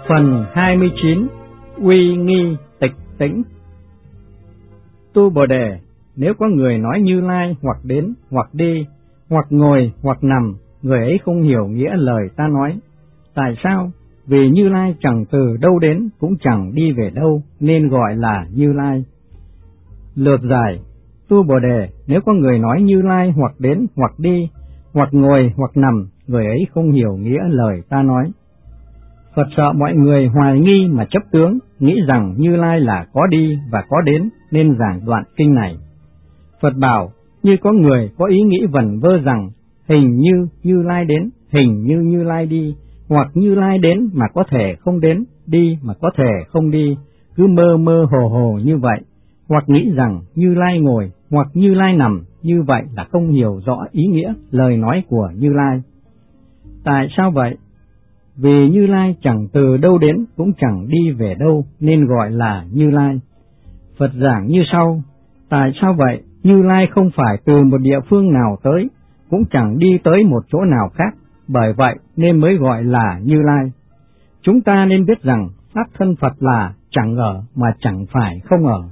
Phần 29. Uy nghi tịch tĩnh. Tu Bồ Đề, nếu có người nói Như Lai hoặc đến, hoặc đi, hoặc ngồi, hoặc nằm, người ấy không hiểu nghĩa lời ta nói. Tại sao? Vì Như Lai chẳng từ đâu đến, cũng chẳng đi về đâu, nên gọi là Như Lai. Lược giải. Tu Bồ Đề, nếu có người nói Như Lai hoặc đến, hoặc đi, hoặc ngồi, hoặc nằm, người ấy không hiểu nghĩa lời ta nói. Phật sợ mọi người hoài nghi mà chấp tướng, nghĩ rằng Như Lai là có đi và có đến, nên giảng đoạn kinh này. Phật bảo, như có người có ý nghĩ vẩn vơ rằng hình như Như Lai đến, hình như Như Lai đi, hoặc Như Lai đến mà có thể không đến, đi mà có thể không đi, cứ mơ mơ hồ hồ như vậy, hoặc nghĩ rằng Như Lai ngồi, hoặc Như Lai nằm, như vậy là không hiểu rõ ý nghĩa lời nói của Như Lai. Tại sao vậy? Vì Như Lai chẳng từ đâu đến, cũng chẳng đi về đâu, nên gọi là Như Lai. Phật giảng như sau. Tại sao vậy? Như Lai không phải từ một địa phương nào tới, cũng chẳng đi tới một chỗ nào khác, bởi vậy nên mới gọi là Như Lai. Chúng ta nên biết rằng pháp thân Phật là chẳng ở mà chẳng phải không ở.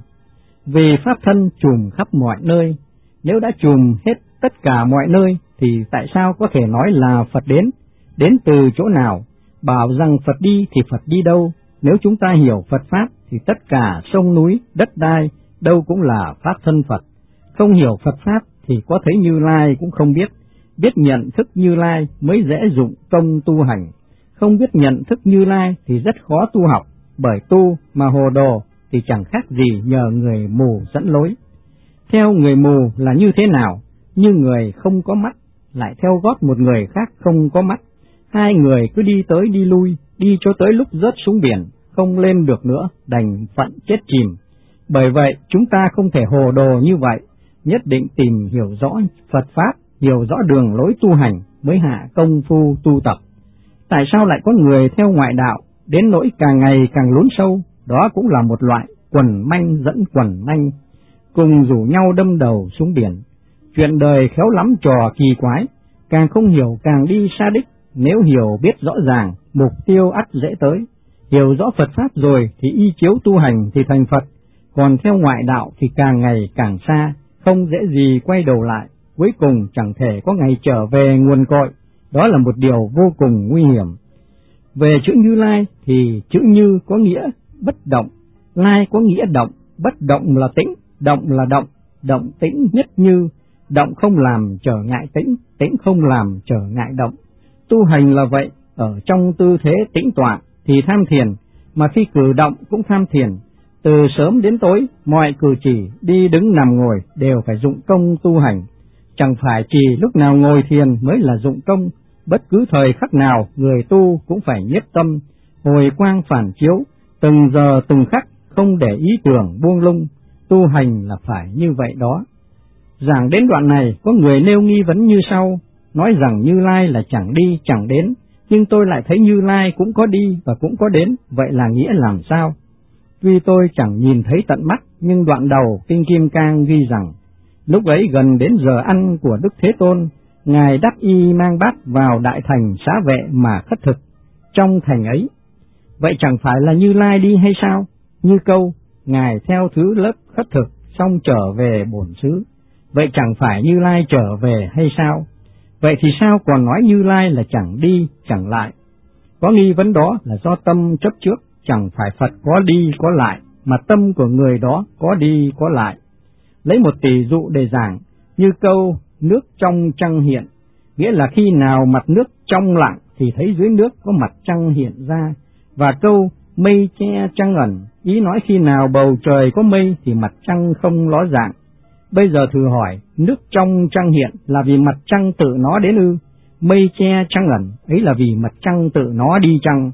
Vì pháp thân trùm khắp mọi nơi, nếu đã trùm hết tất cả mọi nơi, thì tại sao có thể nói là Phật đến từ chỗ nào? Bảo rằng Phật đi thì Phật đi đâu? Nếu chúng ta hiểu Phật Pháp thì tất cả sông núi, đất đai, đâu cũng là pháp thân Phật. Không hiểu Phật Pháp thì có thấy Như Lai cũng không biết. Biết nhận thức Như Lai mới dễ dụng công tu hành. Không biết nhận thức Như Lai thì rất khó tu học, bởi tu mà hồ đồ thì chẳng khác gì nhờ người mù dẫn lối. Theo người mù là như thế nào? Như người không có mắt, lại theo gót một người khác không có mắt. Hai người cứ đi tới đi lui, đi cho tới lúc rớt xuống biển, không lên được nữa, đành phận chết chìm. Bởi vậy, chúng ta không thể hồ đồ như vậy, nhất định tìm hiểu rõ Phật Pháp, hiểu rõ đường lối tu hành, mới hạ công phu tu tập. Tại sao lại có người theo ngoại đạo, đến nỗi càng ngày càng lún sâu? Đó cũng là một loại quần manh dẫn quần manh, cùng rủ nhau đâm đầu xuống biển. Chuyện đời khéo lắm trò kỳ quái, càng không hiểu càng đi xa đích. Nếu hiểu biết rõ ràng, mục tiêu ắt dễ tới. Hiểu rõ Phật Pháp rồi thì y chiếu tu hành thì thành Phật, còn theo ngoại đạo thì càng ngày càng xa, không dễ gì quay đầu lại, cuối cùng chẳng thể có ngày trở về nguồn cội. Đó là một điều vô cùng nguy hiểm. Về chữ Như Lai thì chữ Như có nghĩa bất động, Lai có nghĩa động, bất động là tĩnh, động là động, động tĩnh nhất như, động không làm trở ngại tĩnh, tĩnh không làm trở ngại động. Tu hành là vậy, ở trong tư thế tĩnh tọa thì tham thiền, mà khi cử động cũng tham thiền. Từ sớm đến tối, mọi cử chỉ, đi đứng nằm ngồi đều phải dụng công tu hành. Chẳng phải chỉ lúc nào ngồi thiền mới là dụng công, bất cứ thời khắc nào người tu cũng phải nhiếp tâm, hồi quang phản chiếu, từng giờ từng khắc, không để ý tưởng buông lung. Tu hành là phải như vậy đó. Giảng đến đoạn này, có người nêu nghi vấn như sau, nói rằng Như Lai là chẳng đi chẳng đến, nhưng tôi lại thấy Như Lai cũng có đi và cũng có đến, vậy là nghĩa làm sao? Tuy tôi chẳng nhìn thấy tận mắt, nhưng đoạn đầu Kinh Kim Cang ghi rằng, lúc ấy gần đến giờ ăn của Đức Thế Tôn, Ngài đắc y mang bát vào đại thành xá vệ mà khất thực trong thành ấy. Vậy chẳng phải là Như Lai đi hay sao? Như câu, Ngài theo thứ lớp khất thực, xong trở về bổn xứ. Vậy chẳng phải Như Lai trở về hay sao? Vậy thì sao còn nói Như Lai là chẳng đi, chẳng lại? Có nghi vấn đó là do tâm chấp trước, chẳng phải Phật có đi có lại, mà tâm của người đó có đi có lại. Lấy một tỷ dụ để giảng, như câu nước trong trăng hiện, nghĩa là khi nào mặt nước trong lặng thì thấy dưới nước có mặt trăng hiện ra, và câu mây che trăng ẩn, ý nói khi nào bầu trời có mây thì mặt trăng không ló dạng. Bây giờ thử hỏi, nước trong trăng hiện là vì mặt trăng tự nó đến ư? Mây che trăng ẩn, ấy là vì mặt trăng tự nó đi chăng?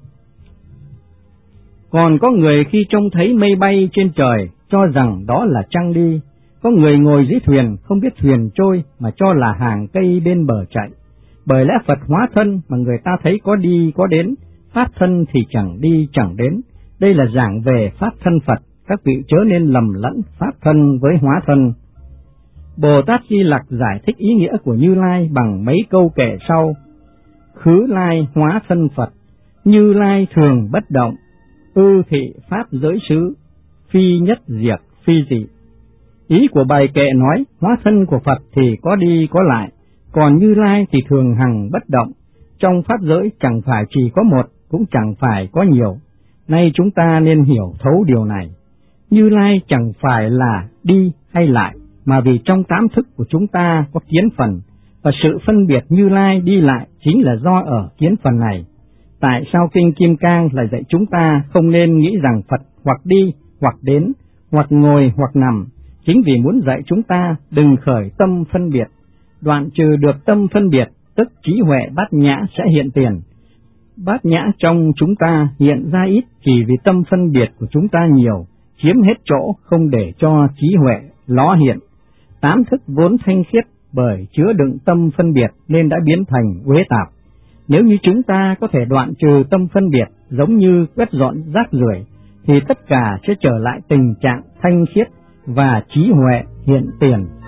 Còn có người khi trông thấy mây bay trên trời, cho rằng đó là trăng đi. Có người ngồi dưới thuyền, không biết thuyền trôi, mà cho là hàng cây bên bờ chạy. Bởi lẽ Phật hóa thân mà người ta thấy có đi có đến, pháp thân thì chẳng đi chẳng đến. Đây là giảng về pháp thân Phật, các vị chớ nên lầm lẫn pháp thân với hóa thân. Bồ Tát Di Lặc giải thích ý nghĩa của Như Lai bằng mấy câu kể sau. Khứ lai hóa thân Phật, Như Lai thường bất động, ư thị pháp giới xứ, phi nhất diệt phi dị. Ý của bài kệ nói hóa thân của Phật thì có đi có lại, còn Như Lai thì thường hằng bất động. Trong pháp giới chẳng phải chỉ có một, cũng chẳng phải có nhiều. Nay chúng ta nên hiểu thấu điều này. Như Lai chẳng phải là đi hay lại, mà vì trong tám thức của chúng ta có kiến phần, và sự phân biệt Như Lai đi lại chính là do ở kiến phần này. Tại sao Kinh Kim Cang lại dạy chúng ta không nên nghĩ rằng Phật hoặc đi, hoặc đến, hoặc ngồi, hoặc nằm? Chính vì muốn dạy chúng ta đừng khởi tâm phân biệt. Đoạn trừ được tâm phân biệt, tức trí huệ bát nhã sẽ hiện tiền. Bát nhã trong chúng ta hiện ra ít chỉ vì tâm phân biệt của chúng ta nhiều, chiếm hết chỗ không để cho trí huệ ló hiện. Tám thức vốn thanh khiết bởi chứa đựng tâm phân biệt nên đã biến thành uế tạp. Nếu như chúng ta có thể đoạn trừ tâm phân biệt giống như quét dọn rác rưởi, thì tất cả sẽ trở lại tình trạng thanh khiết và trí huệ hiện tiền.